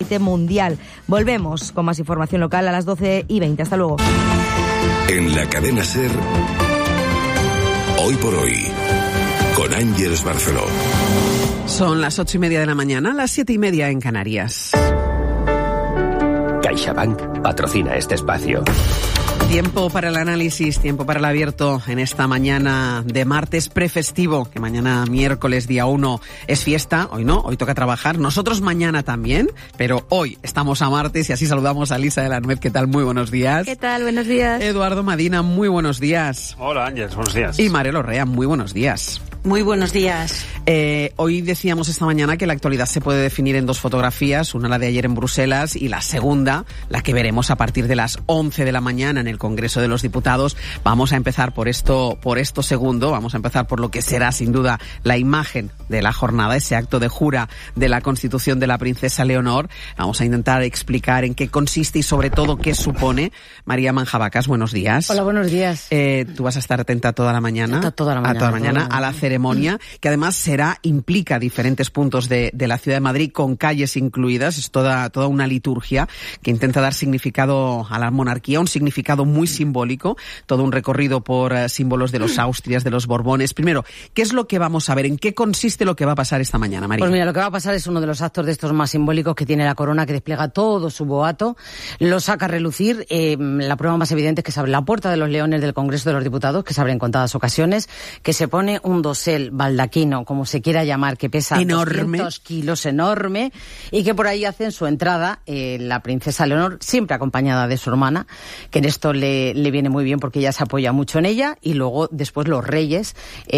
ambiente mundial. Volvemos con más información local a las 12:20. Hasta luego. En la cadena SER, Hoy por Hoy, con Ángeles Barceló. Son las 8:30 de la mañana, las 7:30 en Canarias. CaixaBank patrocina este espacio. Tiempo para el análisis, tiempo para el abierto en esta mañana de martes prefestivo, que mañana miércoles día 1 es fiesta, hoy no, hoy toca trabajar, nosotros mañana también, pero hoy estamos a martes y así saludamos a Lisa de la Nuez. ¿Qué tal? Muy buenos días. ¿Qué tal? Buenos días. Eduardo Madina, muy buenos días. Hola Ángeles, buenos días. Y Marelo Rea, muy buenos días. Muy buenos días. Hoy decíamos esta mañana que la actualidad se puede definir en dos fotografías, una la de ayer en Bruselas y la segunda, la que veremos a partir de las 11 de la mañana en el Congreso de los Diputados. Vamos a empezar por esto segundo, vamos a empezar por lo que será sin duda la imagen de la jornada, ese acto de jura de la Constitución de la princesa Leonor. Vamos a intentar explicar en qué consiste y sobre todo qué supone. María Manjabacas, buenos días. Hola, buenos días. Tú vas a estar atenta toda la mañana. Toda la mañana. A la ceremonia, que además implica diferentes puntos de la ciudad de Madrid, con calles incluidas. Es toda una liturgia que intenta dar significado a la monarquía, un significado muy simbólico, todo un recorrido por símbolos de los Austrias, de los Borbones. Primero, ¿qué es lo que vamos a ver? ¿En qué consiste lo que va a pasar esta mañana, María? Pues mira, lo que va a pasar es uno de los actos de estos más simbólicos que tiene la corona, que despliega todo su boato, lo saca a relucir. La prueba más evidente es que se abre la puerta de los leones del Congreso de los Diputados, que se abre en contadas ocasiones, que se pone un dosel baldaquino, como se quiera llamar, que pesa enorme. 200 kilos, enorme, y que por ahí hacen su entrada la princesa Leonor, siempre acompañada de su hermana, que en esto le viene muy bien porque ella se apoya mucho en ella, y luego después los reyes,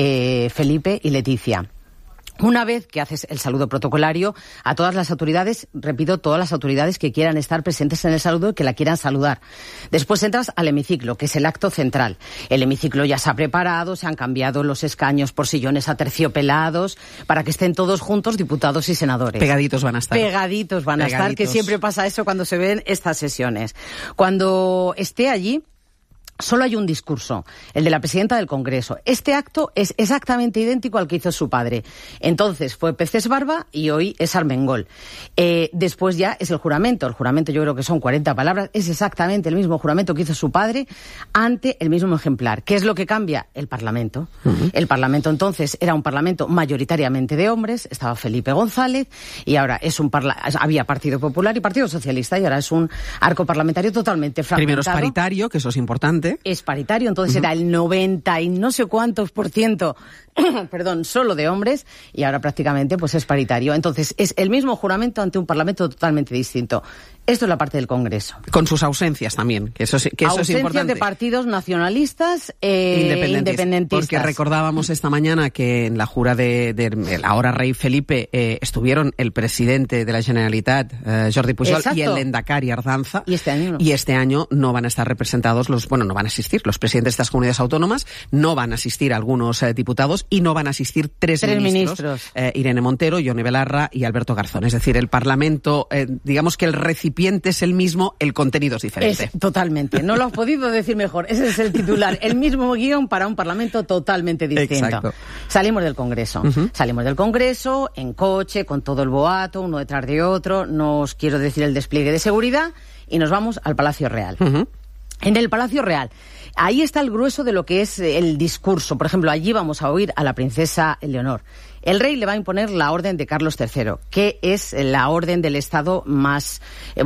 Felipe y Leticia. Una vez que haces el saludo protocolario a todas las autoridades, repito, todas las autoridades que quieran estar presentes en el saludo y que la quieran saludar. Después entras al hemiciclo, que es el acto central. El hemiciclo ya se ha preparado, se han cambiado los escaños por sillones aterciopelados para que estén todos juntos, diputados y senadores. Pegaditos van a estar. Pegaditos van a estar, que siempre pasa eso cuando se ven estas sesiones. Cuando esté allí, solo hay un discurso, el de la presidenta del Congreso. Este acto es exactamente idéntico al que hizo su padre. Entonces fue Peces Barba y hoy es Armengol. Después ya es el juramento. El juramento yo creo que son 40 palabras. Es exactamente el mismo juramento que hizo su padre ante el mismo ejemplar. ¿Qué es lo que cambia? El Parlamento. Uh-huh. El Parlamento entonces era un Parlamento mayoritariamente de hombres. Estaba Felipe González y ahora había Partido Popular y Partido Socialista y ahora es un arco parlamentario totalmente fragmentado. Primero es paritario, que eso es importante. Es paritario, entonces era el 90 y no sé cuántos %, perdón, solo de hombres, y ahora prácticamente pues es paritario. Entonces es el mismo juramento ante un Parlamento totalmente distinto. Esto es la parte del Congreso. Con sus ausencias también, que eso es importante. Ausencias de partidos nacionalistas independentistas. Porque recordábamos esta mañana que en la jura del ahora rey Felipe estuvieron el presidente de la Generalitat, Jordi Pujol, exacto, y el Lehendakari Ardanza. Y este año no. Y este año no van a estar representados no van a asistir los presidentes de estas comunidades autónomas, no van a asistir algunos diputados y no van a asistir tres ministros. Irene Montero, Ione Belarra y Alberto Garzón. Es decir, el Parlamento, digamos que el recipiente es el mismo, el contenido es diferente. Totalmente. No lo has podido decir mejor. Ese es el titular. El mismo guión para un Parlamento totalmente distinto. Exacto. Salimos del Congreso. Uh-huh. Salimos del Congreso en coche, con todo el boato, uno detrás de otro. No os quiero decir el despliegue de seguridad. Y nos vamos al Palacio Real. Uh-huh. En el Palacio Real, ahí está el grueso de lo que es el discurso. Por ejemplo, allí vamos a oír a la princesa Leonor. El rey le va a imponer la orden de Carlos III, que es la orden del Estado más,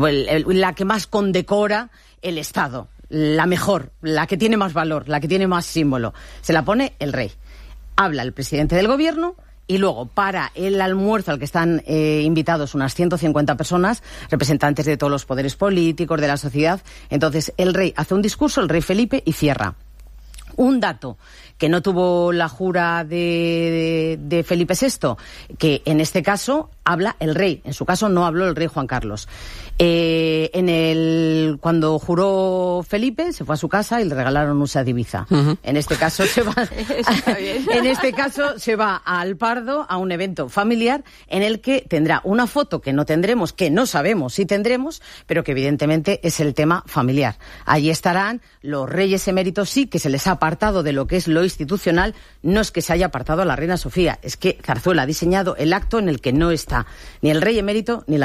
la que más condecora el Estado, la mejor, la que tiene más valor, la que tiene más símbolo. Se la pone el rey. Habla el presidente del gobierno. Y luego, para el almuerzo al que están invitados unas 150 personas, representantes de todos los poderes políticos, de la sociedad. Entonces, el rey hace un discurso, el rey Felipe, y cierra. Un dato que no tuvo la jura de Felipe VI, que en este caso habla el rey. En su caso no habló el rey Juan Carlos. Cuando juró Felipe, se fue a su casa y le regalaron un Seat Ibiza. Uh-huh. En este caso se va al Pardo a un evento familiar en el que tendrá una foto que no tendremos, que no sabemos si tendremos, pero que evidentemente es el tema familiar. Allí estarán los reyes eméritos, sí que se les ha apartado de lo que es lo institucional. No es que se haya apartado a la reina Sofía, es que Zarzuela ha diseñado el acto en el que no está ni el rey emérito ni la